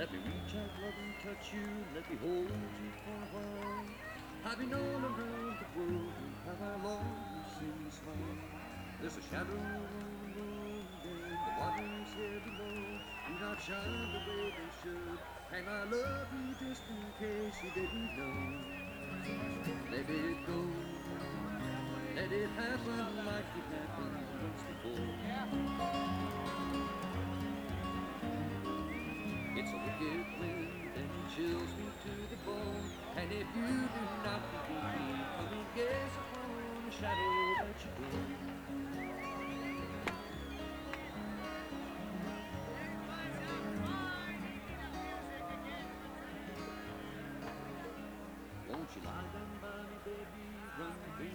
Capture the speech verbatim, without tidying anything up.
Let me reach out, love and touch you. Let me hold you for a while. I've been all around the world and how I long to see you smile. There's a shadow on the moon, and the waters here below do not shine the way they should. And I love you just in case you didn't know. Let it go, let it happen like it happened once before. It's a wicked wind and it chills me to the bone. And if you do not forgive me, come and gaze upon the shadow that you throw. Won't you lie down by me, baby? Run